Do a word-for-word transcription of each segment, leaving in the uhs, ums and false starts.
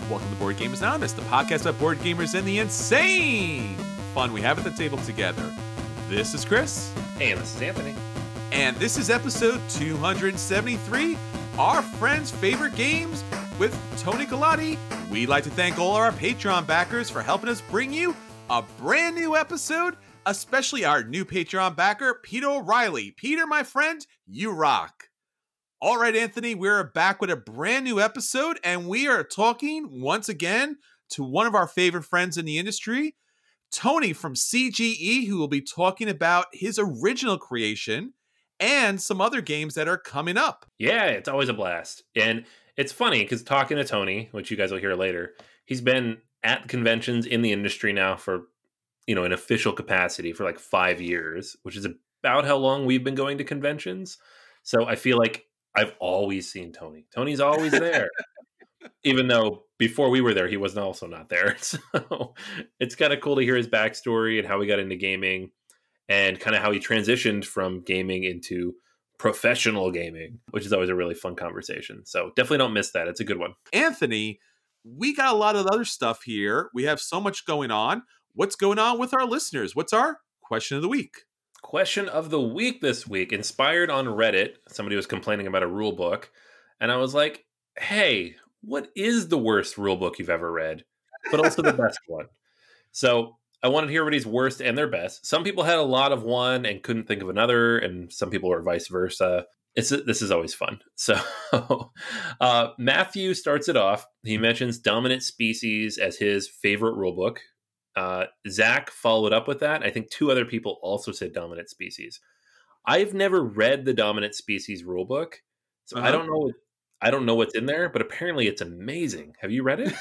Welcome to Board Gamers Anonymous, the podcast about board gamers and the insane fun we have at the table together. This is Chris. And this is Anthony. And this is episode two hundred seventy-three, Our Friends' Favorite Games with Tony Galati. We'd like to thank all our Patreon backers for helping us bring you a brand new episode, especially our new Patreon backer, Peter O'Reilly. Peter, my friend, you rock. All right, Anthony, we're back with a brand new episode, and we are talking once again to one of our favorite friends in the industry, Tony from C G E, who will be talking about his original creation and some other games that are coming up. Yeah, it's always a blast. And it's funny because talking to Tony, which you guys will hear later, he's been at conventions in the industry now for, you know, an official capacity for like five years, which is about how long we've been going to conventions. So I feel like I've always seen Tony. Tony's always there. Even though before we were there, he was also not there. So it's kind of cool to hear his backstory and how he got into gaming and kind of how he transitioned from gaming into professional gaming, which is always a really fun conversation. So definitely don't miss that. It's a good one. Anthony, we got a lot of other stuff here. We have so much going on. What's going on with our listeners? What's our question of the week? Question of the week this week, inspired on Reddit. Somebody was complaining about a rule book, and I was like, hey, what is the worst rule book you've ever read, but also the best one? So I wanted to hear everybody's worst and their best. Some people had a lot of one and couldn't think of another, and some people were vice versa. It's This is always fun. So uh, Matthew starts it off. He mentions Dominant Species as his favorite rule book. Uh, Zach followed up with that. I think two other people also said Dominant Species. I've never read the Dominant Species rulebook, so uh-huh. I don't know. I don't know what's in there, but apparently it's amazing. Have you read it?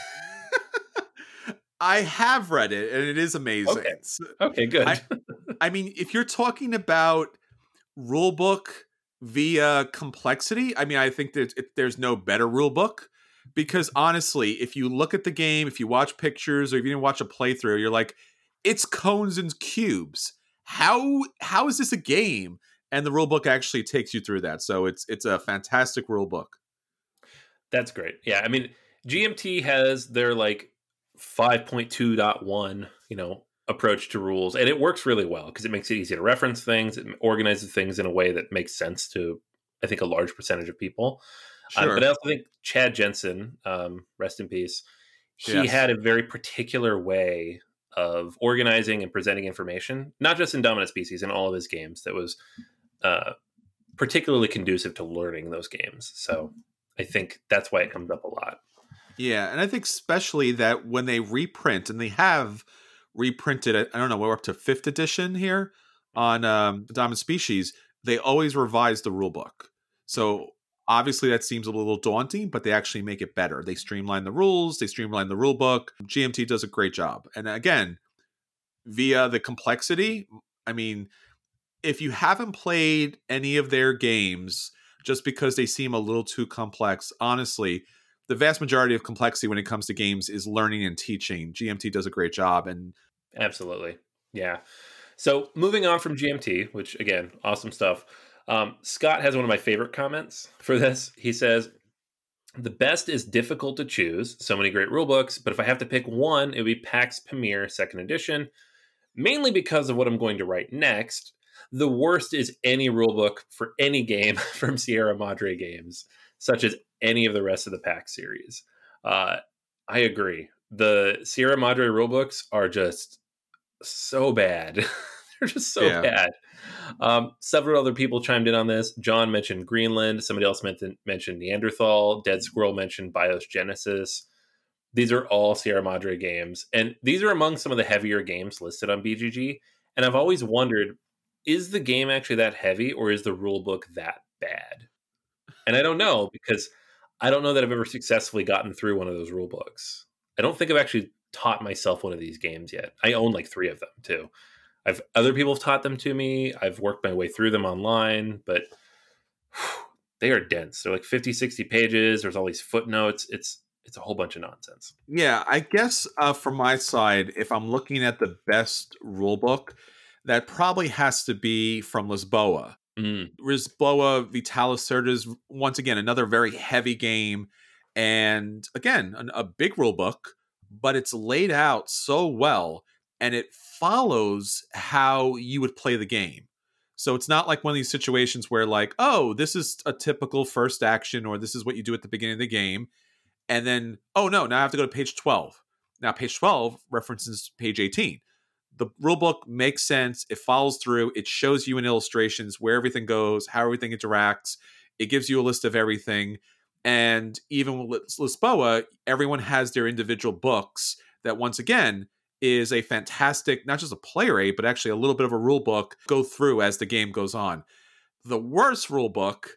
I have read it, and it is amazing. Okay, okay good. I, I mean, if you're talking about rulebook via complexity, I mean, I think that it, there's no better rulebook. Because honestly, if you look at the game, if you watch pictures, or if you didn't watch a playthrough, you're like, it's cones and cubes. How how is this a game? And the rule book actually takes you through that. So it's it's a fantastic rule book. That's great. Yeah, I mean, G M T has their like five point two point one, you know, approach to rules, and it works really well because it makes it easy to reference things. It organizes things in a way that makes sense to, I think, a large percentage of people. Sure. Um, but I also think Chad Jensen, um, rest in peace, he yes. had a very particular way of organizing and presenting information, not just in Dominant Species, in all of his games, that was uh, particularly conducive to learning those games. So I think that's why it comes up a lot. Yeah, and I think especially that when they reprint, and they have reprinted it, I don't know, we're up to fifth edition here on um, Dominant Species, they always revise the rule book. So obviously, that seems a little daunting, but they actually make it better. They streamline the rules. They streamline the rule book. G M T does a great job. And again, via the complexity, I mean, if you haven't played any of their games just because they seem a little too complex, honestly, the vast majority of complexity when it comes to games is learning and teaching. G M T does a great job. And absolutely. Yeah. So moving on from G M T, which again, awesome stuff. Um, Scott has one of my favorite comments for this. He says, the best is difficult to choose. So many great rule books, but if I have to pick one, it would be Pax Pamir second edition, mainly because of what I'm going to write next. The worst is any rule book for any game from Sierra Madre Games, such as any of the rest of the Pax series. Uh, I agree. The Sierra Madre rule books are just so bad. They're just so yeah. bad. Um, several other people chimed in on this. John mentioned Greenland. Somebody else mentioned, mentioned Neanderthal. Dead Squirrel mentioned Bios Genesis. These are all Sierra Madre games. And these are among some of the heavier games listed on B G G. And I've always wondered, is the game actually that heavy, or is the rule book that bad? And I don't know, because I don't know that I've ever successfully gotten through one of those rule books. I don't think I've actually taught myself one of these games yet. I own like three of them too. I've other people have taught them to me. I've worked my way through them online, but whew, they are dense. They're like fifty, sixty pages. There's all these footnotes. It's it's a whole bunch of nonsense. Yeah, I guess uh, from my side, if I'm looking at the best rule book, that probably has to be from Lisboa. Mm. Lisboa Vitalis Cerda is, once again, another very heavy game. And again, an, a big rule book, but it's laid out so well and it follows how you would play the game. So it's not like one of these situations where like, oh, this is a typical first action or this is what you do at the beginning of the game. And then, oh no, now I have to go to page twelve. Now page twelve references page eighteen. The rule book makes sense. It follows through. It shows you in illustrations where everything goes, how everything interacts. It gives you a list of everything. And even with Lisboa, everyone has their individual books that, once again, is a fantastic, not just a player aid, but actually a little bit of a rule book go through as the game goes on. The worst rule book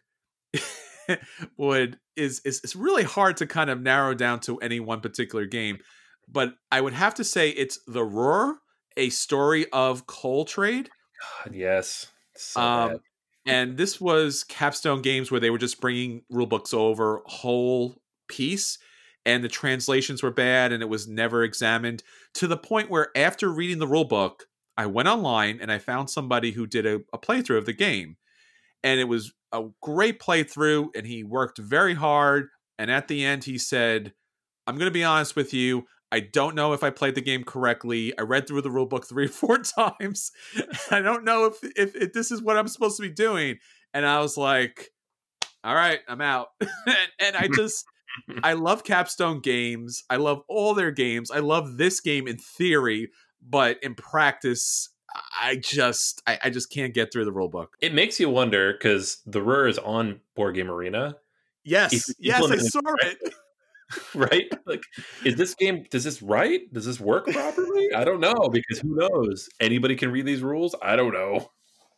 would is, is is really hard to kind of narrow down to any one particular game. But I would have to say it's The Roar, A Story of Coal Trade. God, yes. So um, bad. And this was Capstone Games where they were just bringing rule books over whole piece, and the translations were bad, and it was never examined, to the point where after reading the rule book, I went online and I found somebody who did a, a playthrough of the game. And it was a great playthrough, and he worked very hard. And at the end, he said, I'm going to be honest with you. I don't know if I played the game correctly. I read through the rule book three or four times. I don't know if, if, if this is what I'm supposed to be doing. And I was like, all right, I'm out. and, and I just, I love Capstone Games. I love all their games. I love this game in theory, but in practice, I just, I, I just can't get through the rule book. It makes you wonder, because The Roar is on Board Game Arena. Yes, yes, I saw it. Right? Like, is this game, does this right? Does this work properly? I don't know, because who knows? Anybody can read these rules? I don't know.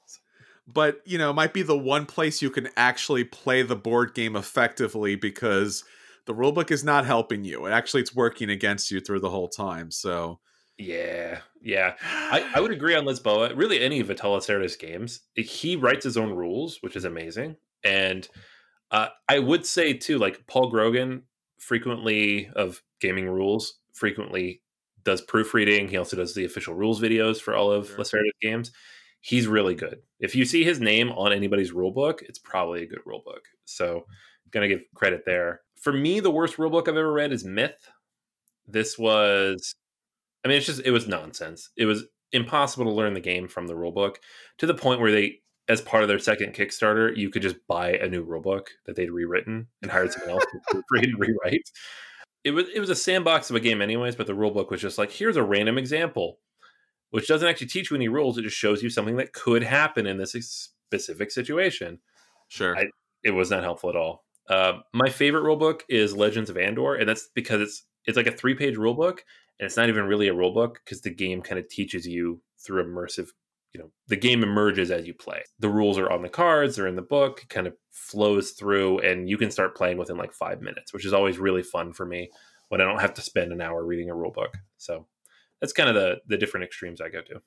But, you know, it might be the one place you can actually play the board game effectively, because the rulebook is not helping you. Actually, it's working against you through the whole time. So, yeah, yeah. I, I would agree on Lisboa. Really, any of Vital Lacerda's games, he writes his own rules, which is amazing. And uh, I would say, too, like Paul Grogan, frequently of Gaming Rules, frequently does proofreading. He also does the official rules videos for all of sure. Lacerda's games. He's really good. If you see his name on anybody's rule book, it's probably a good rule book. So I'm going to give credit there. For me, the worst rule book I've ever read is Myth. This was, I mean, it's just, it was nonsense. It was impossible to learn the game from the rule book, to the point where they, as part of their second Kickstarter, you could just buy a new rule book that they'd rewritten and hired someone else to proofread and rewrite. It was, it was a sandbox of a game anyways, but the rule book was just like, here's a random example, which doesn't actually teach you any rules. It just shows you something that could happen in this specific situation. Sure. I, it was not helpful at all. Uh, my favorite rulebook is Legends of Andor, and that's because it's it's like a three-page rulebook, and it's not even really a rulebook, because the game kind of teaches you through immersive, you know, the game emerges as you play. The rules are on the cards, they're in the book, it kind of flows through, and you can start playing within like five minutes, which is always really fun for me when I don't have to spend an hour reading a rulebook. So that's kind of the the different extremes I go to.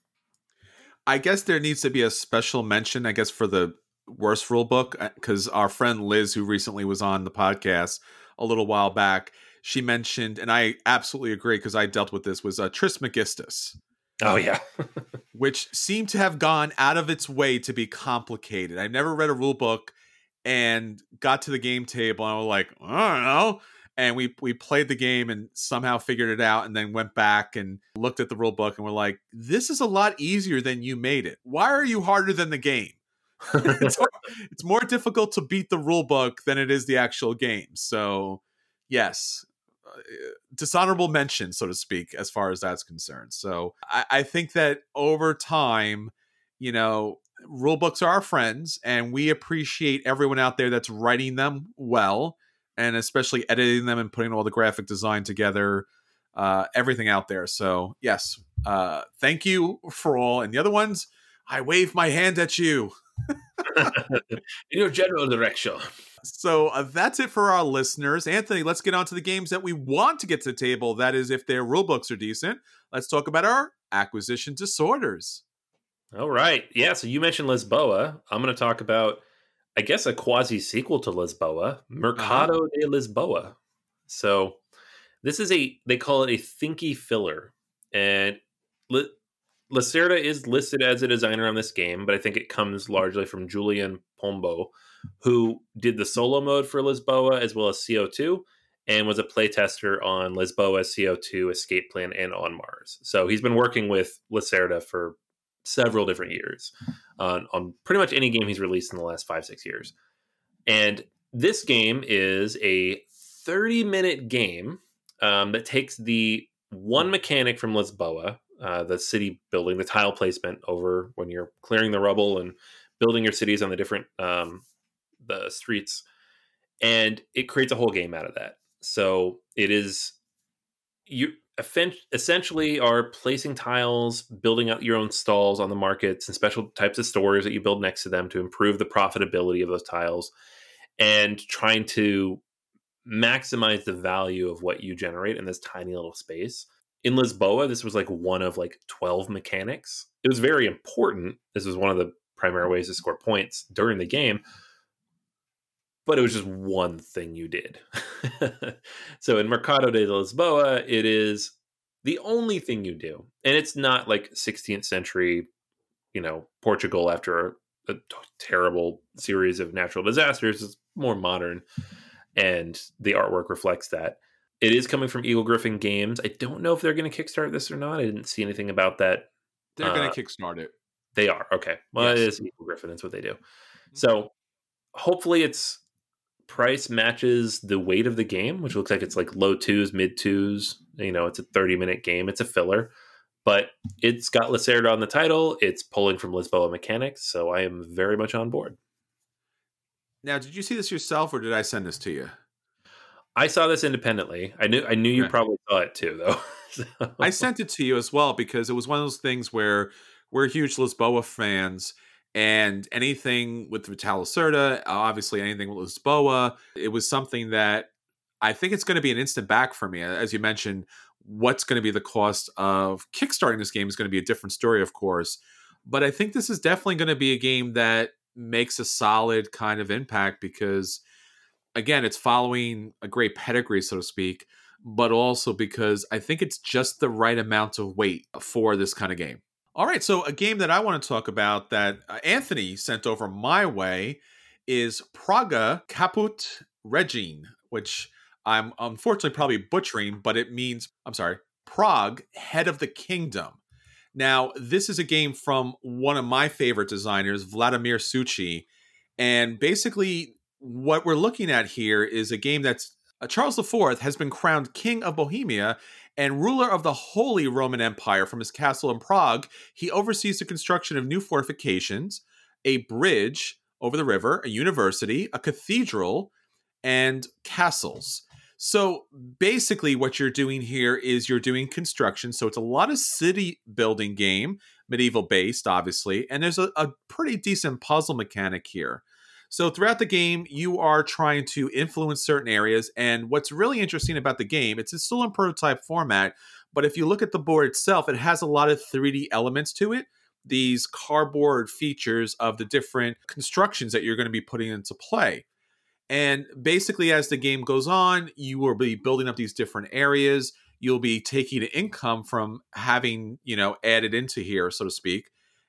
I guess there needs to be a special mention, I guess, for the worst rule book, because our friend Liz, who recently was on the podcast a little while back, she mentioned, and I absolutely agree because I dealt with this, was uh, Trismegistus. Oh, yeah. Which seemed to have gone out of its way to be complicated. I never read a rule book and got to the game table and I was like, I don't know. And we we played the game and somehow figured it out, and then went back and looked at the rule book and were like, this is a lot easier than you made it. Why are you harder than the game? it's, it's more difficult to beat the rule book than it is the actual game. So, yes, uh, dishonorable mention, so to speak, as far as that's concerned. So, I, I think that over time, you know, rule books are our friends, and we appreciate everyone out there that's writing them well, and especially editing them and putting all the graphic design together, uh, everything out there. So, yes, uh, thank you for all. And the other ones, I wave my hand at you. In your general direction. So uh, that's it for our listeners. Anthony, let's get on to the games that we want to get to the table. That is, if their rule books are decent. Let's talk about our acquisition disorders. All right. Yeah, so you mentioned Lisboa. I'm going to talk about, I guess, a quasi-sequel to Lisboa, Mercado uh-huh. de Lisboa. So this is a, they call it a thinky filler. And Li- Lacerda is listed as a designer on this game, but I think it comes largely from Julian Pombo, who did the solo mode for Lisboa as well as C O two, and was a playtester on Lisboa, C O two, Escape Plan, and On Mars. So he's been working with Lacerda for several different years on, on pretty much any game he's released in the last five, six years. And this game is a thirty-minute game um, that takes the one mechanic from Lisboa, uh, the city building, the tile placement over when you're clearing the rubble and building your cities on the different um, the streets, and it creates a whole game out of that. So it is you essentially are placing tiles, building out your own stalls on the markets and special types of stores that you build next to them to improve the profitability of those tiles, and trying to maximize the value of what you generate in this tiny little space. In Lisboa, this was like one of like twelve mechanics. It was very important. This was one of the primary ways to score points during the game, but it was just one thing you did. So in Mercado de Lisboa, it is the only thing you do. And it's not like sixteenth century, you know, Portugal after a, a terrible series of natural disasters. It's more modern, and the artwork reflects that. It is coming from Eagle Gryphon Games. I don't know if they're going to kickstart this or not. I didn't see anything about that. They're uh, going to kickstart it. They are. Okay. Well, yes. It is Eagle Gryphon. That's what they do. So hopefully its price matches the weight of the game, which looks like it's like low twos, mid twos. You know, it's a thirty minute game. It's a filler, but it's got Lacerda on the title. It's pulling from Lisboa mechanics. So I am very much on board. Now, did you see this yourself, or did I send this to you? I saw this independently. I knew I knew you okay. probably saw it too, though. So. I sent it to you as well because it was one of those things where we're huge Lisboa fans, and anything with Vital Lacerda, obviously anything with Lisboa, it was something that I think it's going to be an instant back for me. As you mentioned, what's going to be the cost of kickstarting this game is going to be a different story, of course. But I think this is definitely going to be a game that makes a solid kind of impact because, again, it's following a great pedigree, so to speak, but also because I think it's just the right amount of weight for this kind of game. All right, so a game that I want to talk about that Anthony sent over my way is Praga Caput Regine, which I'm unfortunately probably butchering, but it means, I'm sorry, Prague, Head of the Kingdom. Now, this is a game from one of my favorite designers, Vladimir Suchy, and basically what we're looking at here is a game that's uh, Charles the Fourth has been crowned King of Bohemia and ruler of the Holy Roman Empire from his castle in Prague. He oversees the construction of new fortifications, a bridge over the river, a university, a cathedral, and castles. So basically what you're doing here is you're doing construction. So it's a lot of city building game, medieval based, obviously, and there's a, a pretty decent puzzle mechanic here. So throughout the game, you are trying to influence certain areas. And what's really interesting about the game, it's still in prototype format, but if you look at the board itself, it has a lot of three D elements to it. These cardboard features of the different constructions that you're going to be putting into play. And basically, as the game goes on, you will be building up these different areas. You'll be taking income from having, you know, added into here, so to speak.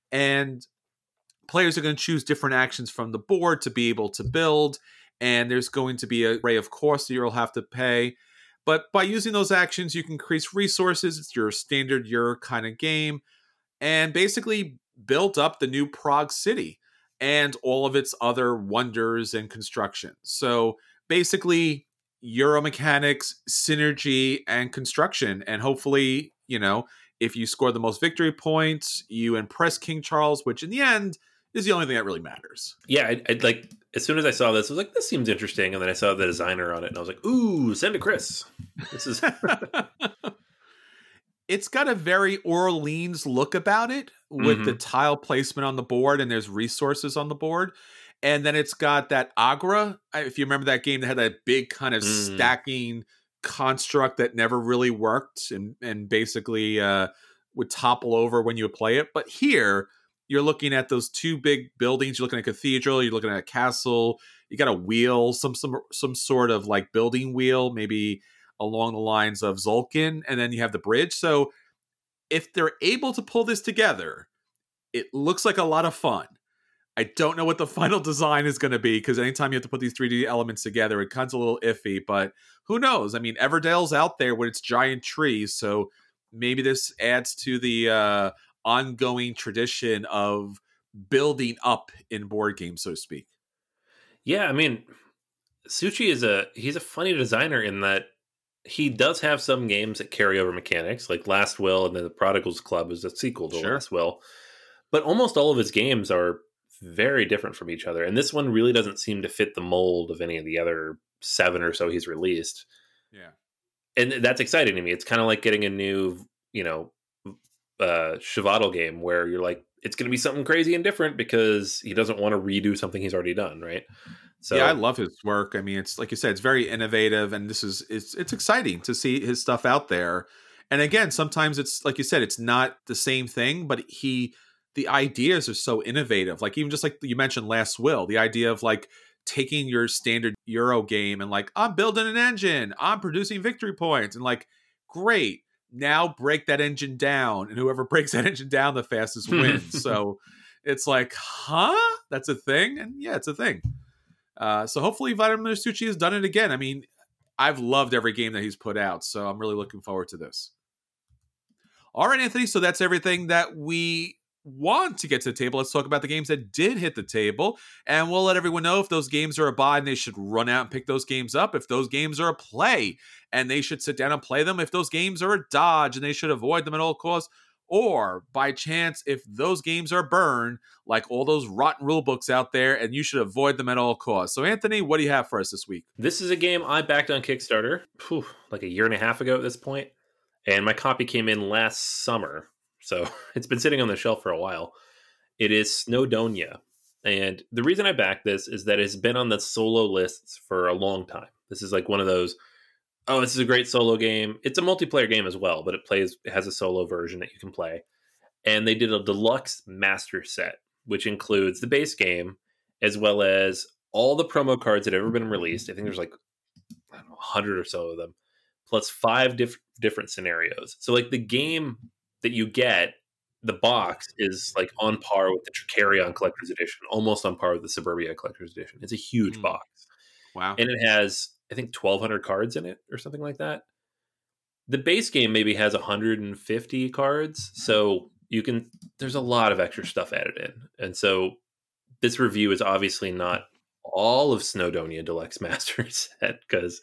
And players are going to choose different actions from the board to be able to build, and there's going to be an array of costs that you'll have to pay. But by using those actions, you can increase resources. It's your standard Euro kind of game, and basically build up the new Prague city and all of its other wonders and construction. So basically, Euro mechanics, synergy, and construction, and hopefully, you know, if you score the most victory points, you impress King Charles, which in the end is the only thing that really matters. Yeah, I, I like as soon as I saw this, I was like, "This seems interesting," and then I saw the designer on it, and I was like, "Ooh, send to Chris." This is. It's got a very Orleans look about it with Mhm. the tile placement on the board, and there's resources on the board, and then it's got that Agra. If you remember that game that had that big kind of Mm. stacking construct that never really worked, and and basically uh, would topple over when you would play it. But here, you're looking at those two big buildings. You're looking at a cathedral. You're looking at a castle. You got a wheel, some some some sort of like building wheel, maybe along the lines of Zulkin, and then you have the bridge. So if they're able to pull this together, it looks like a lot of fun. I don't know what the final design is going to be, because anytime you have to put these three D elements together, it kind of a little iffy, but who knows? I mean, Everdale's out there with its giant trees, so maybe this adds to the uh, ongoing tradition of building up in board games, so to speak. Yeah, I mean, Suchi is a he's a funny designer in that he does have some games that carry over mechanics, like Last Will, and then the Prodigal's Club is a sequel to Sure. Last Will. But almost all of his games are very different from each other, and this one really doesn't seem to fit the mold of any of the other seven or so he's released. Yeah. And that's exciting to me. It's kind of like getting a new, you know, uh Shavaddle game where you're like, it's going to be something crazy and different because he doesn't want to redo something he's already done, right? So yeah, I love his work. I mean, it's like you said, it's very innovative, and this is it's it's exciting to see his stuff out there. And again, sometimes it's like you said, it's not the same thing, but he the ideas are so innovative. Like even just like you mentioned, Last Will, the idea of like taking your standard Euro game and like, I'm building an engine, I'm producing victory points, and like, great. Now break that engine down, and whoever breaks that engine down the fastest wins. So it's like, huh? That's a thing? And yeah, it's a thing. Uh, so hopefully Vladimir Suchi has done it again. I mean, I've loved every game that he's put out, so I'm really looking forward to this. All right, Anthony, so that's everything that we want to get to the table. Let's talk about the games that did hit the table, and we'll let everyone know if those games are a buy and they should run out and pick those games up, if those games are a play and they should sit down and play them, if those games are a dodge and they should avoid them at all costs, or by chance, if those games are burned, like all those rotten rule books out there, and you should avoid them at all costs. So, Anthony, what do you have for us this week? This is a game I backed on Kickstarter whew, like a year and a half ago at this point, and my copy came in last summer, so it's been sitting on the shelf for a while. It is Snowdonia, and the reason I backed this is that it's been on the solo lists for a long time. This is like one of those, oh, this is a great solo game. It's a multiplayer game as well, but it plays it has a solo version that you can play. And they did a deluxe master set, which includes the base game as well as all the promo cards that have ever been released. I think there's like, I don't know, a hundred or so of them, plus five diff- different scenarios. So like the game that you get, the box is like on par with the Tricarion Collector's Edition, almost on par with the Suburbia Collector's Edition. It's a huge mm. box. Wow. And it has, I think, twelve hundred cards in it or something like that. The base game maybe has one hundred fifty cards. So you can, there's a lot of extra stuff added in. And so this review is obviously not all of Snowdonia Deluxe Master Set because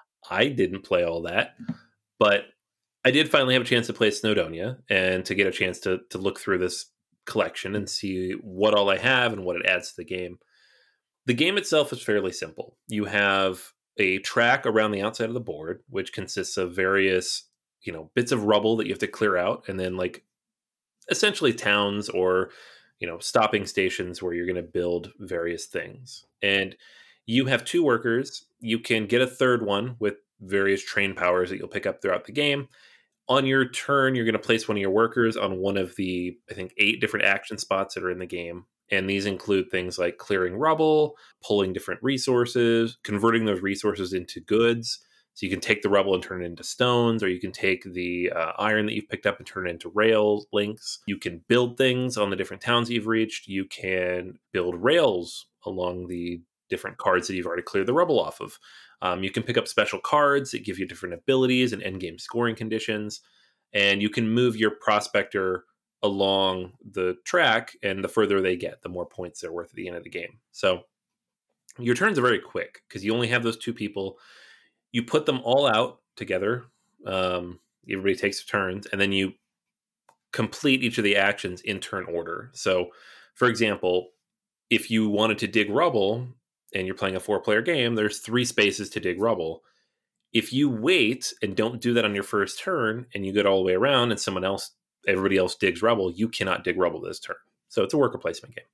I didn't play all that. But I did finally have a chance to play Snowdonia and to get a chance to to look through this collection and see what all I have and what it adds to the game. The game itself is fairly simple. You have a track around the outside of the board, which consists of various, you know, bits of rubble that you have to clear out, and then like essentially towns or, you know, stopping stations where you're going to build various things. And you have two workers. You can get a third one with various train powers that you'll pick up throughout the game. On your turn, you're going to place one of your workers on one of the, I think, eight different action spots that are in the game. And these include things like clearing rubble, pulling different resources, converting those resources into goods. So you can take the rubble and turn it into stones, or you can take the uh, iron that you've picked up and turn it into rail links. You can build things on the different towns that you've reached. You can build rails along the different cards that you've already cleared the rubble off of. Um, you can pick up special cards that give you different abilities and endgame scoring conditions. And you can move your prospector along the track, and the further they get, the more points they're worth at the end of the game. So your turns are very quick because you only have those two people. You put them all out together. Um, everybody takes turns, and then you complete each of the actions in turn order. So, for example, if you wanted to dig rubble and you're playing a four-player game, there's three spaces to dig rubble. If you wait and don't do that on your first turn, and you get all the way around, and someone else, everybody else digs rubble, you cannot dig rubble this turn. So it's a worker placement game.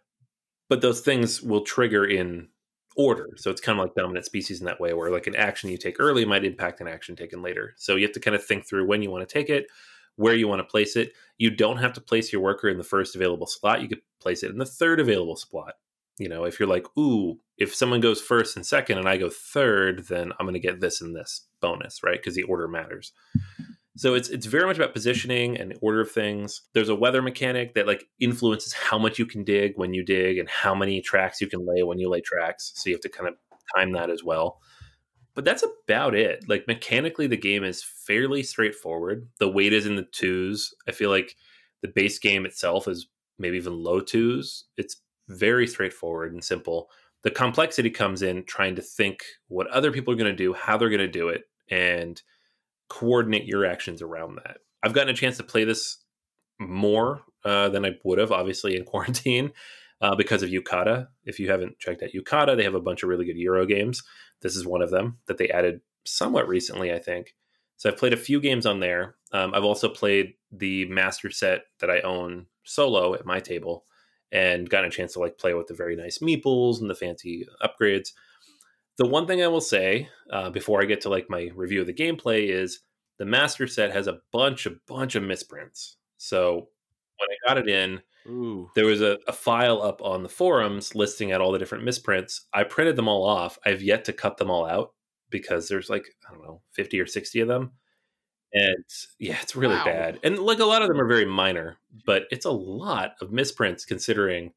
But those things will trigger in order. So it's kind of like dominant species in that way, where like an action you take early might impact an action taken later. So you have to kind of think through when you want to take it, where you want to place it. You don't have to place your worker in the first available slot. You could place it in the third available spot. You know, if you're like, ooh, if someone goes first and second and I go third, then I'm going to get this and this bonus, right? Because the order matters. So it's it's very much about positioning and order of things. There's a weather mechanic that like influences how much you can dig when you dig and how many tracks you can lay when you lay tracks. So you have to kind of time that as well. But that's about it. Like mechanically, the game is fairly straightforward. The weight is in the twos. I feel like the base game itself is maybe even low twos. It's very straightforward and simple. The complexity comes in trying to think what other people are going to do, how they're going to do it, and coordinate your actions around that. I've gotten a chance to play this more uh, than I would have, obviously, in quarantine uh, because of Yucata. If you haven't checked out Yucata, they have a bunch of really good Euro games. This is one of them that they added somewhat recently, I think. So I've played a few games on there. Um, I've also played the master set that I own solo at my table and gotten a chance to like play with the very nice meeples and the fancy upgrades. The one thing I will say uh, before I get to like my review of the gameplay is the master set has a bunch of bunch of misprints. So when I got it in, Ooh. there was a, a file up on the forums listing out all the different misprints. I printed them all off. I've yet to cut them all out because there's like, I don't know, fifty or sixty of them. And yeah, it's really Wow. bad. And like a lot of them are very minor, but it's a lot of misprints considering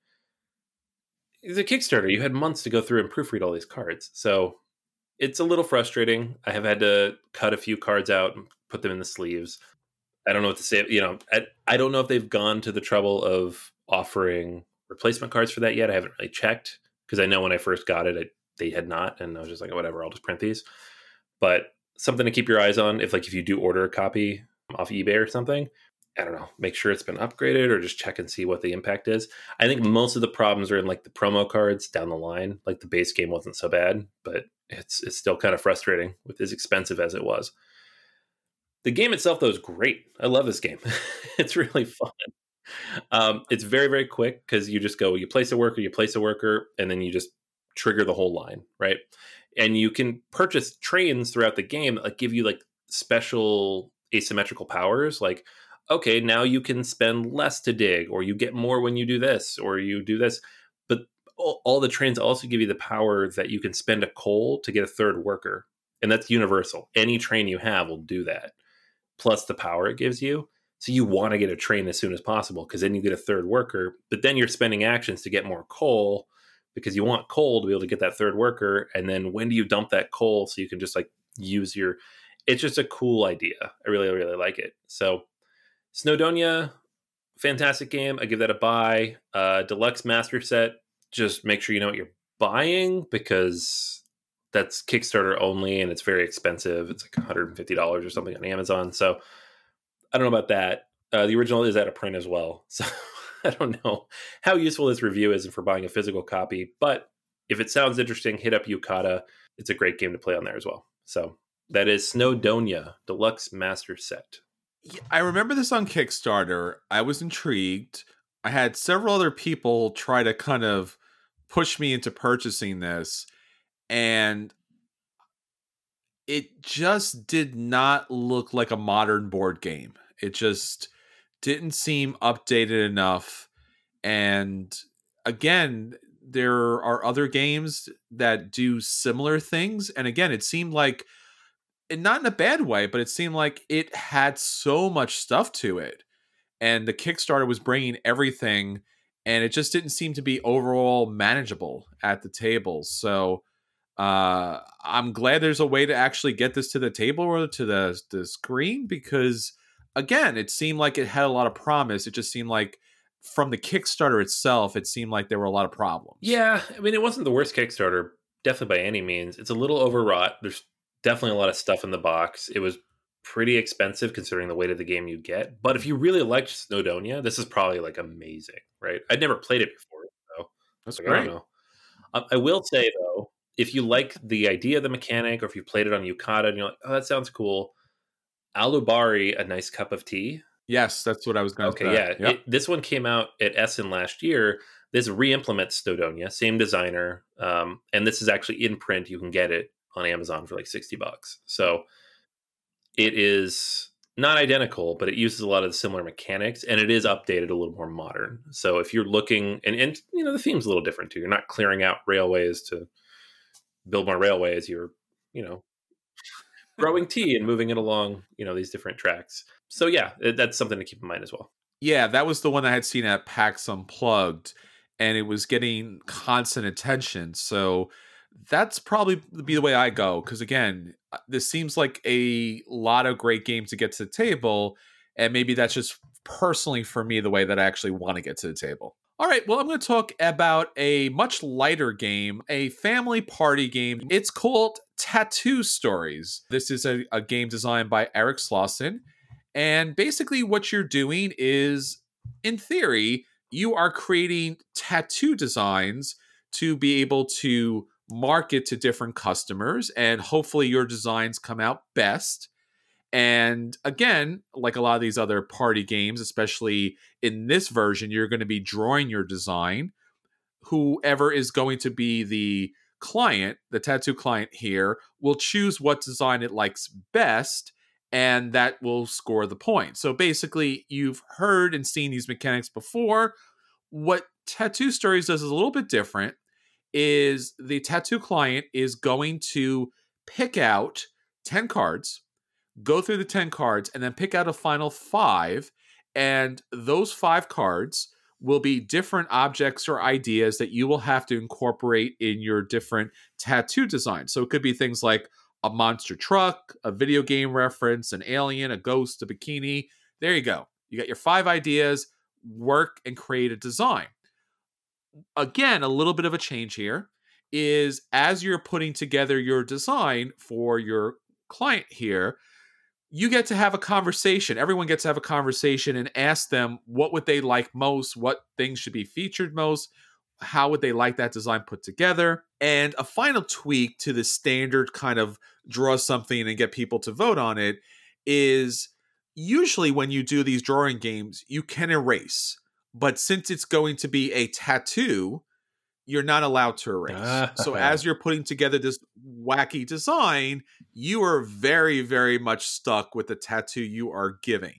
the Kickstarter. You had months to go through and proofread all these cards. So it's a little frustrating. I have had to cut a few cards out and put them in the sleeves. I don't know what to say. You know, I, I don't know if they've gone to the trouble of offering replacement cards for that yet. I haven't really checked because I know when I first got it, I, they had not. And I was just like, oh, whatever, I'll just print these. But something to keep your eyes on if like if you do order a copy off eBay or something, I don't know, make sure it's been upgraded or just check and see what the impact is. I think most of the problems are in like the promo cards down the line. Like the base game wasn't so bad, but it's it's still kind of frustrating with as expensive as it was. The game itself, though, is great. I love this game. It's really fun. Um, it's very, very quick because you just go, you place a worker, you place a worker, and then you just trigger the whole line, right? And you can purchase trains throughout the game that like, give you like special asymmetrical powers. Like, okay, now you can spend less to dig, or you get more when you do this, or you do this. But all, all the trains also give you the power that you can spend a coal to get a third worker. And that's universal. Any train you have will do that. Plus the power it gives you. So you want to get a train as soon as possible because then you get a third worker, but then you're spending actions to get more coal because you want coal to be able to get that third worker. And then when do you dump that coal so you can just like use your, it's just a cool idea. I really, really like it. So Snowdonia, fantastic game. I give that a buy. Uh, Deluxe Master Set, just make sure you know what you're buying because that's Kickstarter only and it's very expensive. It's like one hundred fifty dollars or something on Amazon. So I don't know about that. Uh, the original is out of print as well. So I don't know how useful this review is for buying a physical copy. But if it sounds interesting, hit up Yucata. It's a great game to play on there as well. So that is Snowdonia Deluxe Master Set. I remember this on Kickstarter. I was intrigued. I had several other people try to kind of push me into purchasing this. And it just did not look like a modern board game. It just didn't seem updated enough. And again, there are other games that do similar things. And again, it seemed like, and not in a bad way, but it seemed like it had so much stuff to it. And the Kickstarter was bringing everything, and it just didn't seem to be overall manageable at the table. So uh, I'm glad there's a way to actually get this to the table or to the, the screen because, again, it seemed like it had a lot of promise. It just seemed like from the Kickstarter itself, it seemed like there were a lot of problems. Yeah, I mean, it wasn't the worst Kickstarter, definitely by any means. It's a little overwrought. There's definitely a lot of stuff in the box. It was pretty expensive considering the weight of the game you get. But if you really liked Snowdonia, this is probably like amazing, right? I'd never played it before, so That's like, great. I don't know. Um, I will say though, if you like the idea of the mechanic, or if you played it on Yucata and you're like, oh, that sounds cool, Alubari, A Nice Cup of Tea. Yes, that's what I was going to okay, say. Okay, yeah. Yep. It, this one came out at Essen last year. This re-implements Snowdonia, same designer, um, and this is actually in print. You can get it on Amazon for like sixty bucks. So it is not identical, but it uses a lot of the similar mechanics, and it is updated a little more modern. So if you're looking, and, and you know, the theme's a little different too. You're not clearing out railways to build more railways. You're, you know, growing tea and moving it along, you know, these different tracks. So yeah, that's something to keep in mind as well. Yeah, that was the one I had seen at PAX Unplugged, and it was getting constant attention. So that's probably be the way I go, because again, this seems like a lot of great games to get to the table, and maybe that's just personally for me the way that I actually want to get to the table. All right, well, I'm going to talk about a much lighter game, a family party game. It's called Tattoo Stories. This is a, a game designed by Eric Slauson. And basically what you're doing is, in theory, you are creating tattoo designs to be able to market to different customers, and hopefully your designs come out best. And again, like a lot of these other party games, especially in this version, you're going to be drawing your design. Whoever is going to be the client, the tattoo client here, will choose what design it likes best, and that will score the point. So basically, you've heard and seen these mechanics before. What Tattoo Stories does is a little bit different, is the tattoo client is going to pick out ten cards, go through the ten cards, and then pick out a final five. And those five cards will be different objects or ideas that you will have to incorporate in your different tattoo designs. So it could be things like a monster truck, a video game reference, an alien, a ghost, a bikini. There you go. You got your five ideas, work and create a design. Again, a little bit of a change here is as you're putting together your design for your client here, you get to have a conversation. Everyone gets to have a conversation and ask them what would they like most, what things should be featured most, how would they like that design put together. And a final tweak to the standard kind of draw something and get people to vote on it is usually when you do these drawing games, you can erase. But since it's going to be a tattoo, you're not allowed to erase. So as you're putting together this wacky design, you are very, very much stuck with the tattoo you are giving.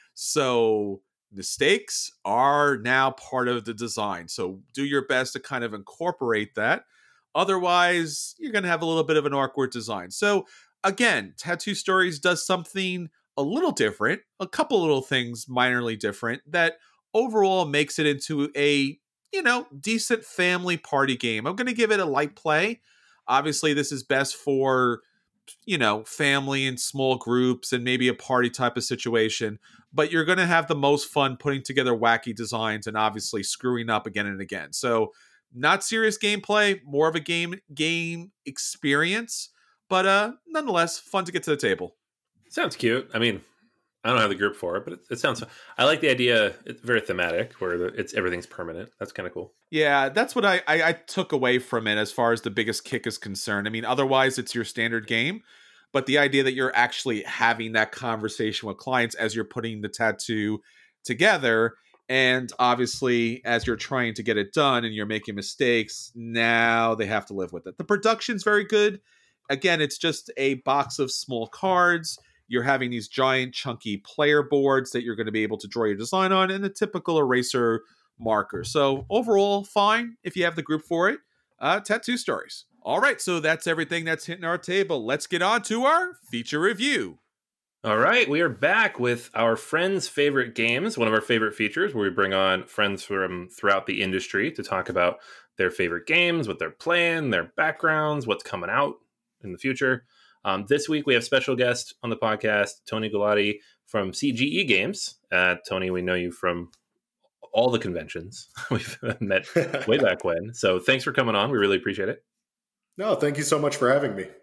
So mistakes are now part of the design. So do your best to kind of incorporate that. Otherwise, you're going to have a little bit of an awkward design. So again, Tattoo Stories does something a little different, a couple little things minorly different that overall makes it into a, you know, decent family party game. I'm going to give it a light play. Obviously, this is best for, you know, family and small groups and maybe a party type of situation. But you're going to have the most fun putting together wacky designs and obviously screwing up again and again. So not serious gameplay, more of a game game experience. But uh, nonetheless, fun to get to the table. Sounds cute. I mean, I don't have the group for it, but it, it sounds. I like the idea. It's very thematic, where the, it's everything's permanent. That's kind of cool. Yeah, that's what I, I I took away from it as far as the biggest kick is concerned. I mean, otherwise it's your standard game, but the idea that you're actually having that conversation with clients as you're putting the tattoo together, and obviously as you're trying to get it done and you're making mistakes, now they have to live with it. The production's very good. Again, it's just a box of small cards. You're having these giant chunky player boards that you're going to be able to draw your design on, and the typical eraser marker. So overall, fine if you have the group for it. Uh, Tattoo Stories. All right, so that's everything that's hitting our table. Let's get on to our feature review. All right, we are back with our friends' favorite games, one of our favorite features where we bring on friends from throughout the industry to talk about their favorite games, what they're playing, their backgrounds, what's coming out in the future. Um, this week, we have special guest on the podcast, Tony Galati from C G E Games. Uh, Tony, we know you from all the conventions. We've met way back when. So thanks for coming on. We really appreciate it. No, thank you so much for having me.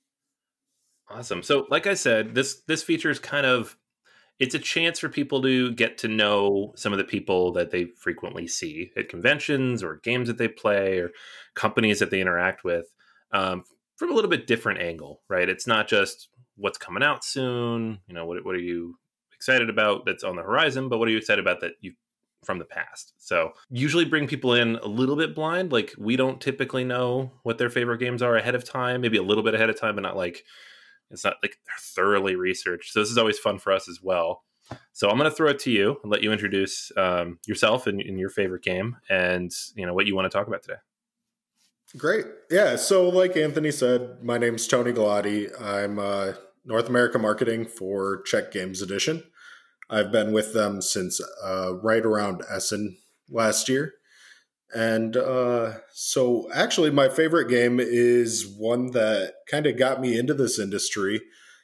Awesome. So like I said, this this feature is kind of, it's a chance for people to get to know some of the people that they frequently see at conventions or games that they play or companies that they interact with. Um, from a little bit different angle, right? It's not just what's coming out soon, you know, what what are you excited about that's on the horizon, but what are you excited about that you from the past? So usually bring people in a little bit blind. Like we don't typically know what their favorite games are ahead of time, maybe a little bit ahead of time, but not like, it's not like they're thoroughly researched. So this is always fun for us as well. So I'm going to throw it to you and let you introduce um, yourself and, and your favorite game and, you know, what you want to talk about today. Great. Yeah. So like Anthony said, my name's Tony Galati. I'm uh, North America marketing for Czech Games Edition. I've been with them since uh, right around Essen last year. And uh, so actually my favorite game is one that kind of got me into this industry.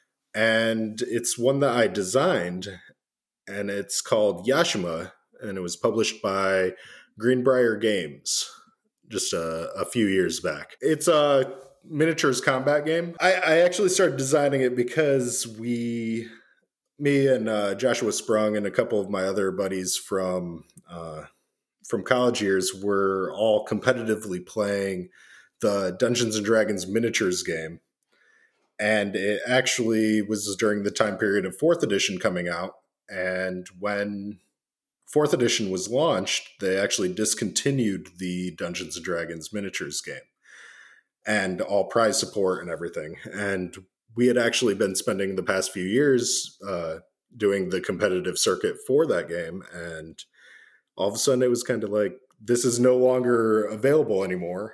And it's one that I designed. And it's called Yashima. And it was published by Greenbrier Games just a, a few years back. It's a miniatures combat game. I, I actually started designing it because we, me and uh, Joshua Sprung and a couple of my other buddies from uh, from college years were all competitively playing the Dungeons and Dragons miniatures game. And it actually was during the time period of fourth edition coming out. And when fourth edition was launched, they actually discontinued the Dungeons and Dragons miniatures game and all prize support and everything. And we had actually been spending the past few years uh, doing the competitive circuit for that game. And all of a sudden it was kind of like, this is no longer available anymore.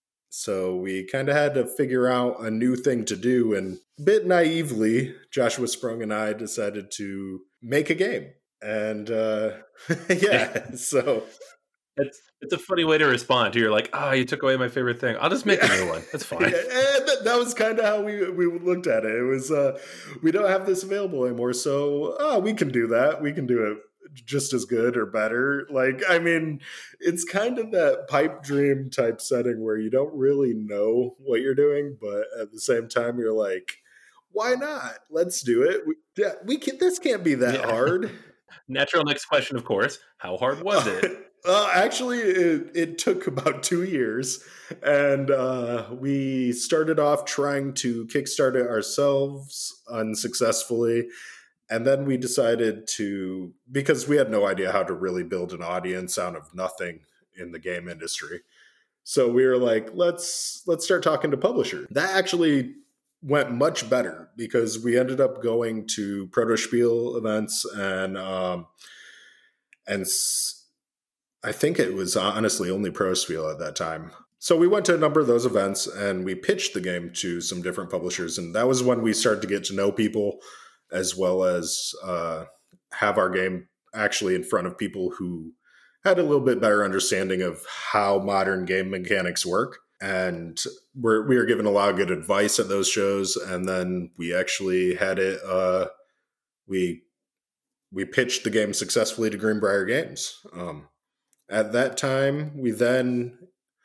So we kind of had to figure out a new thing to do. And a bit naively, Joshua Sprung and I decided to make a game. And uh, yeah, so it's it's a funny way to respond to. You're like, ah, oh, you took away my favorite thing. I'll just make yeah. a new one. That's fine. Yeah, and that, that was kind of how we we looked at it. It was uh, we don't have this available anymore, so oh, we can do that. We can do it just as good or better. Like, I mean, it's kind of that pipe dream type setting where you don't really know what you're doing, but at the same time, you're like, why not? Let's do it. We, yeah, we can. This can't be that yeah. hard. Natural next question, of course. How hard was it? Uh, actually, it, it took about two years. And uh, we started off trying to kickstart it ourselves unsuccessfully. And then we decided to, because we had no idea how to really build an audience out of nothing in the game industry. So we were like, let's let's start talking to publishers. That actually went much better because we ended up going to Protospiel events and um, and s- I think it was honestly only Protospiel at that time. So we went to a number of those events and we pitched the game to some different publishers, and that was when we started to get to know people as well as uh, have our game actually in front of people who had a little bit better understanding of how modern game mechanics work. And we're, we were given a lot of good advice at those shows. And then we actually had it, uh, we, we pitched the game successfully to Greenbrier Games. Um, at that time, we then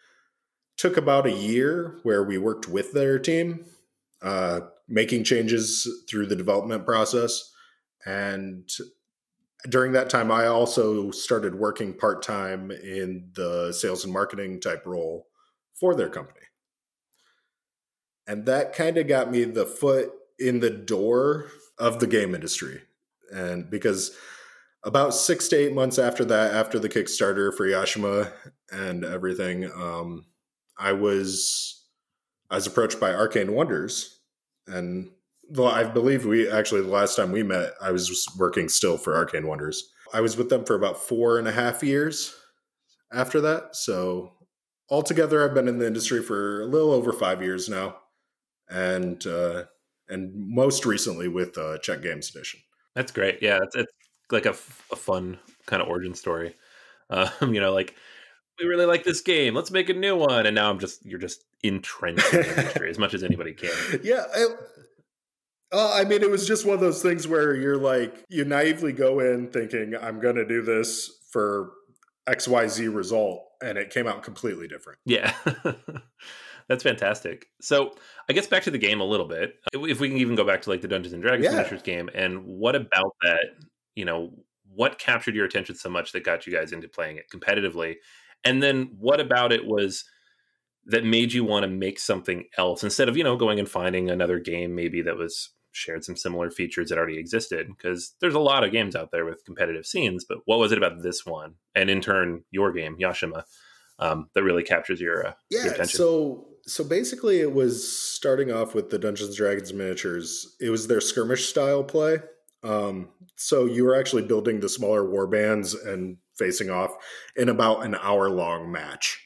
took about a year where we worked with their team, uh, making changes through the development process. And during that time, I also started working part-time in the sales and marketing type role for their company. And that kind of got me the foot in the door of the game industry. And because about six to eight months after that, after the Kickstarter for Yashima and everything, um, I was I was approached by Arcane Wonders. And I believe we actually, the last time we met, I was working still for Arcane Wonders. I was with them for about four and a half years after that. So altogether, I've been in the industry for a little over five years now. And uh, and most recently with uh, Czech Games Edition. That's great. Yeah, it's, it's like a, f- a fun kind of origin story. Um, you know, like, we really like this game. Let's make a new one. And now I'm just, you're just entrenched in the industry as much as anybody can. Yeah. I, uh, I mean, it was just one of those things where you're like, you naively go in thinking, I'm going to do this for X Y Z result. And it came out completely different. Yeah. That's fantastic. So I guess back to the game a little bit. If we can even go back to like the Dungeons and Dragons yeah. miniatures game, and what about that, you know, what captured your attention so much that got you guys into playing it competitively? And then what about it was that made you want to make something else instead of, you know, going and finding another game maybe that was shared some similar features that already existed? Because there's a lot of games out there with competitive scenes, but what was it about this one, and in turn your game, Yashima, um, that really captures your, uh, yeah, your attention? So so basically it was starting off with the Dungeons and Dragons miniatures. It was their skirmish style play. Um, so you were actually building the smaller war bands and facing off in about an hour long match.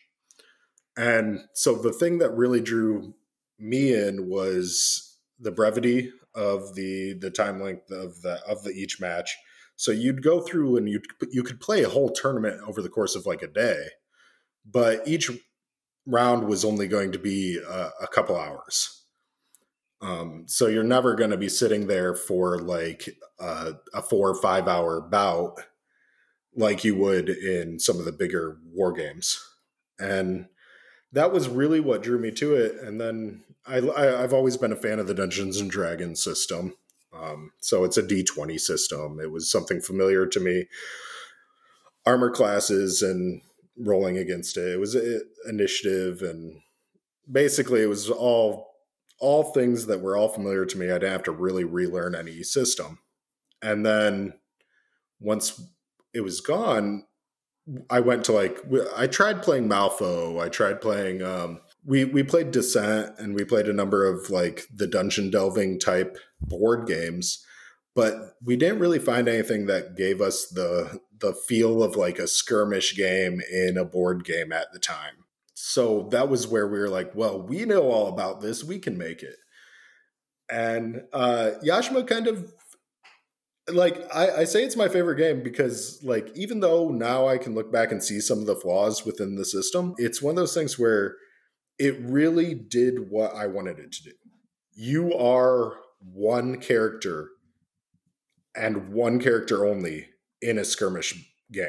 And so the thing that really drew me in was the brevity of the the time length of the of the each match. So you'd go through and you you could play a whole tournament over the course of like a day, but each round was only going to be a, a couple hours. Um, so you're never going to be sitting there for like uh, a four or five hour bout like you would in some of the bigger war games. And that was really what drew me to it. And then I, I, I've always been a fan of the Dungeons and Dragons system. Um, so it's a D twenty system. It was something familiar to me. Armor classes and rolling against it. It was a, initiative, and basically it was all all things that were all familiar to me. I didn't have to really relearn any system. And then once it was gone, I went to like, I tried playing Malifaux. I tried playing, um, we, we played Descent, and we played a number of like the dungeon delving type board games, but we didn't really find anything that gave us the, the feel of like a skirmish game in a board game at the time. So that was where we were like, well, we know all about this. We can make it. And uh, Yashima kind of, like, I, I say it's my favorite game because, like, even though now I can look back and see some of the flaws within the system, it's one of those things where it really did what I wanted it to do. You are one character and one character only in a skirmish game.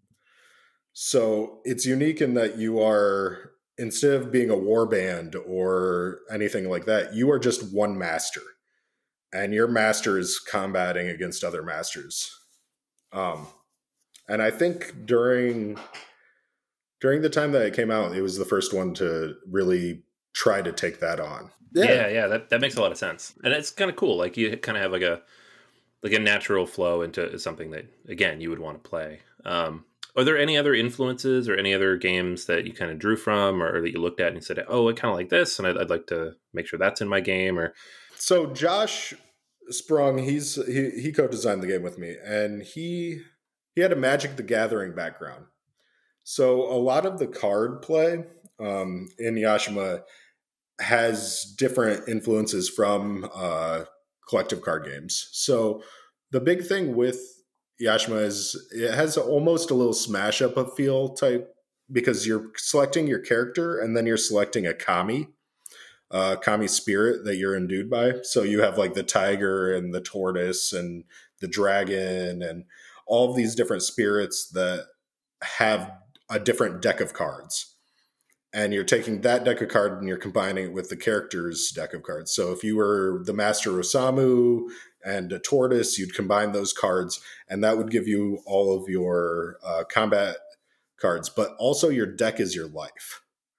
So it's unique in that you are, instead of being a war band or anything like that, you are just one master, and your master is combating against other masters. Um, and I think during during the time that it came out, it was the first one to really try to take that on. Yeah, yeah, yeah that, that makes a lot of sense. And it's kind of cool. Like you kind of have like a like a natural flow into something that, again, you would want to play. Um, Are there any other influences or any other games that you kind of drew from, or that you looked at and you said, oh, I kind of like this, and I'd, I'd like to make sure that's in my game? Or So Josh Sprung, he's he, he co-designed the game with me, and he he had a Magic the Gathering background. So a lot of the card play um, in Yashima has different influences from uh, collective card games. So the big thing with Yashima is it has almost a little smash up of feel type, because you're selecting your character and then you're selecting a kami, uh, kami spirit that you're endued by. So you have like the tiger and the tortoise and the dragon and all of these different spirits that have a different deck of cards. And you're taking that deck of cards and you're combining it with the character's deck of cards. So if you were the Master Osamu and a tortoise, you'd combine those cards, and that would give you all of your uh, combat cards. But also your deck is your life.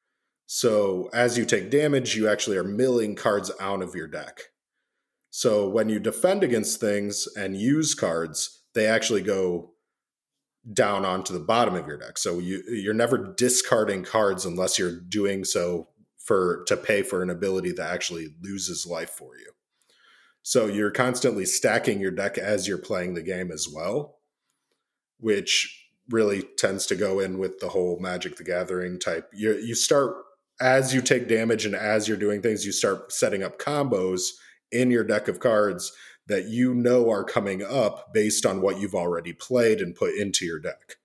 So as you take damage, you actually are milling cards out of your deck. So when you defend against things and use cards, they actually go down onto the bottom of your deck. So you, you're never discarding cards unless you're doing so for to pay for an ability that actually loses life for you. So you're constantly stacking your deck as you're playing the game as well, which really tends to go in with the whole Magic the Gathering type. You, you start, as you take damage and as you're doing things, you start setting up combos in your deck of cards that you know are coming up based on what you've already played and put into your deck.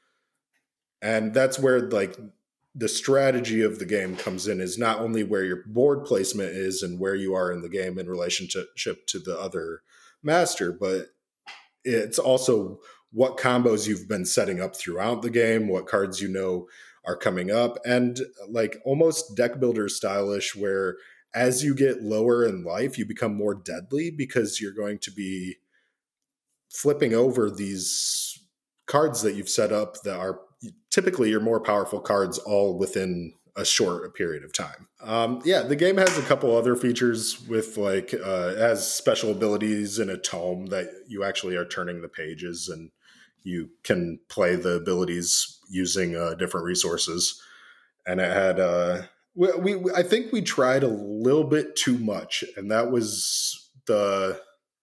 And that's where like the strategy of the game comes in, is not only where your board placement is and where you are in the game in relationship to the other master, but it's also what combos you've been setting up throughout the game, what cards you know are coming up, and like almost deck builder stylish, where as you get lower in life, you become more deadly because you're going to be flipping over these cards that you've set up that are typically your more powerful cards all within a short period of time. Um, yeah, the game has a couple other features with like, uh, it has special abilities in a tome that you actually are turning the pages and you can play the abilities using uh, different resources. And it had, uh, we, we, I think we tried a little bit too much, and that was the,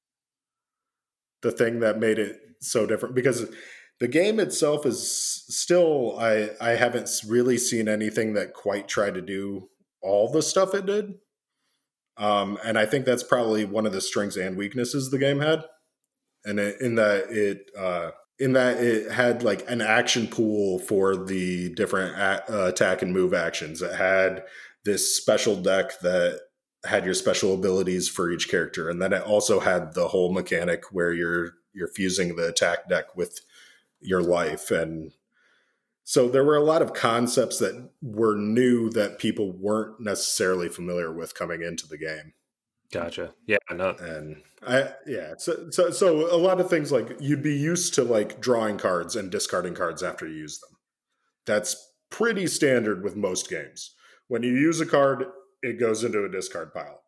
the thing that made it so different, because the game itself is still, I, I haven't really seen anything that quite tried to do all the stuff it did. Um, and I think that's probably one of the strengths and weaknesses the game had. And it, in that it uh, in that it had like an action pool for the different a- uh, attack and move actions. It had this special deck that had your special abilities for each character, and then it also had the whole mechanic where you're you're fusing the attack deck with your life. And so there were a lot of concepts that were new that people weren't necessarily familiar with coming into the game. Gotcha. Yeah, no. And I, yeah, so, so, so a lot of things like you'd be used to like drawing cards and discarding cards after you use them. That's pretty standard with most games. When you use a card, it goes into a discard pile.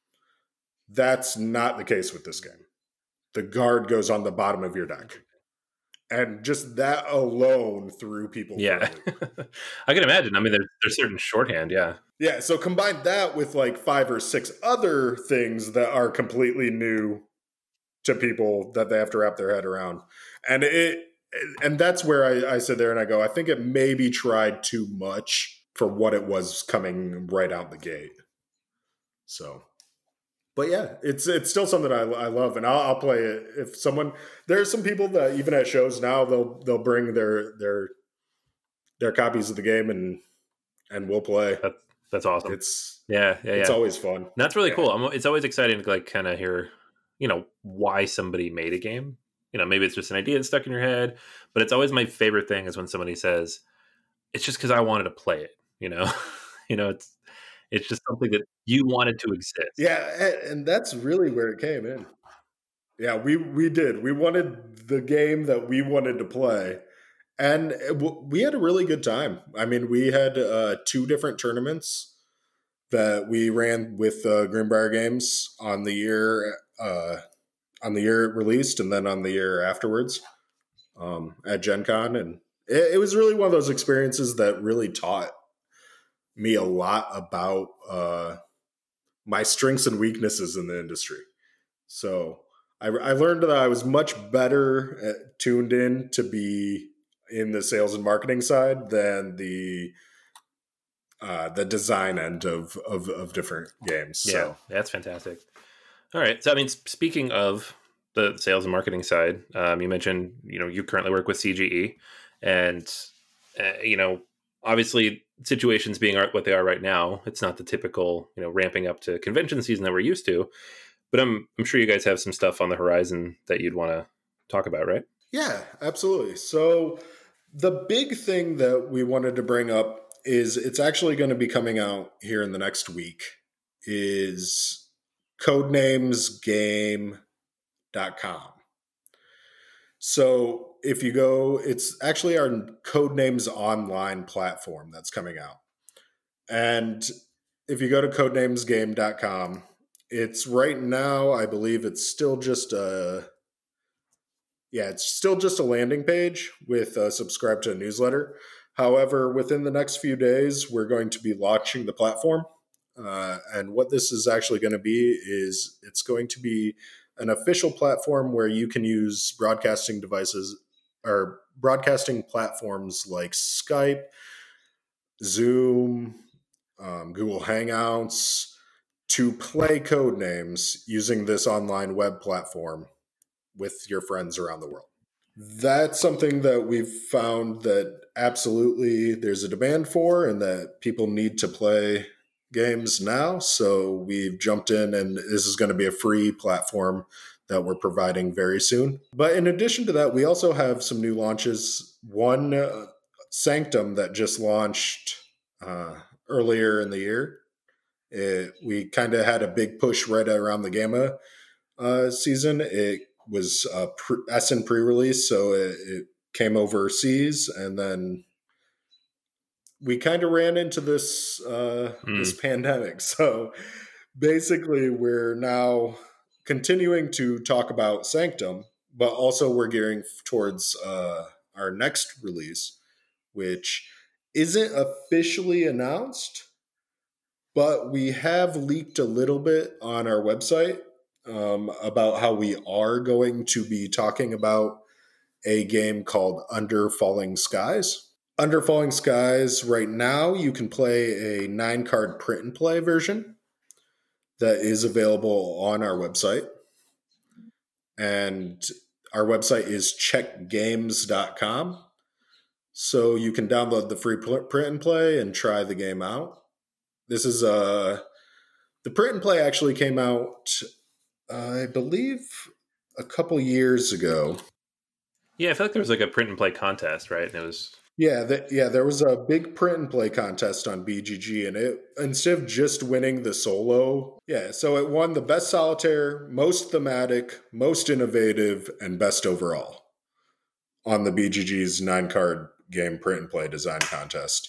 That's not the case with this game. The card goes on the bottom of your deck. And just that alone threw people. Yeah. I can imagine. I mean, there's, there's certain shorthand. Yeah. Yeah. So combine that with like five or six other things that are completely new to people that they have to wrap their head around. And it, and that's where I, I sit there and I go, I think it maybe tried too much for what it was coming right out the gate. So. But yeah, it's it's still something I, I love, and I'll, I'll play it if someone. There are some people that even at shows now they'll they'll bring their their their copies of the game and and we'll play. That's that's awesome. It's yeah, yeah, it's yeah. always fun. That's really yeah. cool. I'm, it's always exciting to like kind of hear, you know, why somebody made a game. You know, maybe it's just an idea that's stuck in your head, but it's always my favorite thing is when somebody says, "It's just because I wanted to play it." You know, you know, it's. It's just something that you wanted to exist. Yeah, and that's really where it came in. Yeah, we we did. We wanted the game that we wanted to play, and we had a really good time. I mean, we had uh, two different tournaments that we ran with uh, Greenbrier Games on the year uh, on the year it released, and then on the year afterwards um, at Gen Con, and it, it was really one of those experiences that really taught me a lot about uh, my strengths and weaknesses in the industry. So I, I learned that I was much better at, tuned in to be in the sales and marketing side than the uh, the design end of, of, of different games. Yeah, so. That's fantastic. All right. So, I mean, speaking of the sales and marketing side, um, you mentioned, you know, you currently work with C G E and, uh, you know, obviously situations being what they are right now, it's not the typical, you know, ramping up to convention season that we're used to, but I'm I'm sure you guys have some stuff on the horizon that you'd want to talk about, right? Yeah, absolutely. So the big thing that we wanted to bring up is it's actually going to be coming out here in the next week is codenames game dot com. So if you go, it's actually our Codenames Online platform that's coming out. And if you go to codenames game dot com, it's right now, I believe it's still just a, yeah, it's still just a landing page with a subscribe to a newsletter. However, within the next few days, we're going to be launching the platform. Uh, and what this is actually going to be is it's going to be an official platform where you can use broadcasting devices or broadcasting platforms like Skype, Zoom, um, Google Hangouts to play Codenames using this online web platform with your friends around the world. That's something that we've found that absolutely there's a demand for and that people need to play games now. So we've jumped in and this is going to be a free platform that we're providing very soon. But in addition to that, we also have some new launches. One, uh, Sanctum, that just launched uh, earlier in the year. It, we kind of had a big push right around the Gamma uh, season. It was a pre- Essen pre-release, so it, it came overseas, and then we kind of ran into this uh, mm. this pandemic. So basically, we're now continuing to talk about Sanctum, but also we're gearing towards uh, our next release, which isn't officially announced, but we have leaked a little bit on our website um, about how we are going to be talking about a game called Under Falling Skies. Under Falling Skies, right now, you can play a nine-card print-and-play version that is available on our website. And our website is check games dot com. So you can download the free print and play and try the game out. This is uh, the print and play actually came out, uh, I believe, a couple years ago. Yeah, I feel like there was like a print and play contest, right? And it was yeah, the, yeah. There was a big print and play contest on B G G, and it instead of just winning the solo, yeah, so it won the best solitaire, most thematic, most innovative, and best overall on the B G G's nine card game print and play design contest.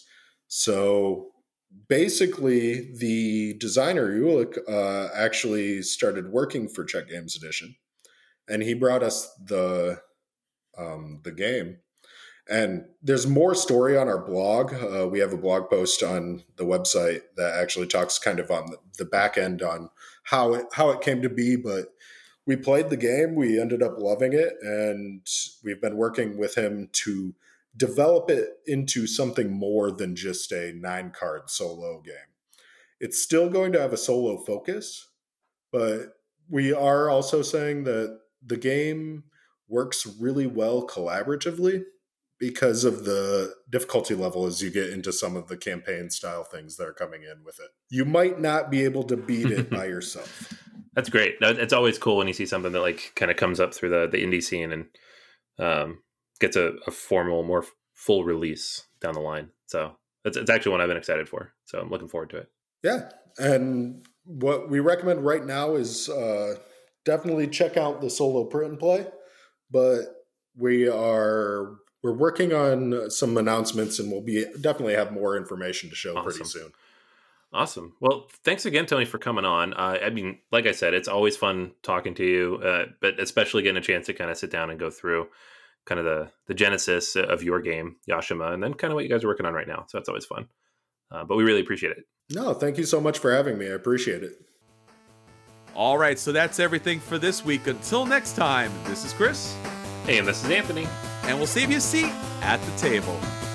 So basically, the designer Ulick uh, actually started working for Czech Games Edition, and he brought us the um, the game. And there's more story on our blog. Uh, we have a blog post on the website that actually talks kind of on the, the back end on how it how it came to be. But we played the game. We ended up loving it, and we've been working with him to develop it into something more than just a nine card solo game. It's still going to have a solo focus, but we are also saying that the game works really well collaboratively because of the difficulty level as you get into some of the campaign style things that are coming in with it. You might not be able to beat it by yourself. That's great. It's always cool when you see something that like kind of comes up through the, the indie scene and um, gets a, a formal, more full release down the line. So it's, it's actually one I've been excited for. So I'm looking forward to it. Yeah. And what we recommend right now is uh, definitely check out the solo print and play, but we are... We're working on some announcements, and we'll be definitely have more information to show Awesome. pretty soon. Awesome. Well, thanks again, Tony, for coming on. Uh, I mean, like I said, it's always fun talking to you, uh, but especially getting a chance to kind of sit down and go through kind of the, the genesis of your game, Yashima, and then kind of what you guys are working on right now. So that's always fun. Uh, but we really appreciate it. No, thank you so much for having me. I appreciate it. All right, so that's everything for this week. Until next time, this is Chris. Hey, and this is Anthony. And we'll save you a seat at the table.